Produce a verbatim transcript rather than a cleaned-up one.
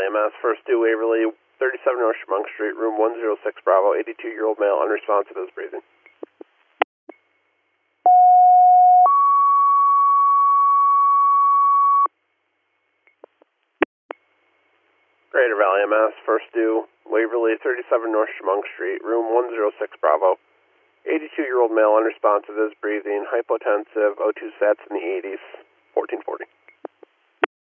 Valley M S, first due Waverly, thirty-seven North Chemung Street, room one oh six Bravo, eighty-two-year-old male, unresponsive, is breathing. Greater Valley M S, first due Waverly, thirty-seven North Chemung Street, room one oh six Bravo, eighty-two-year-old male, unresponsive, is breathing, hypotensive, O two sats in the eighties, fourteen forty.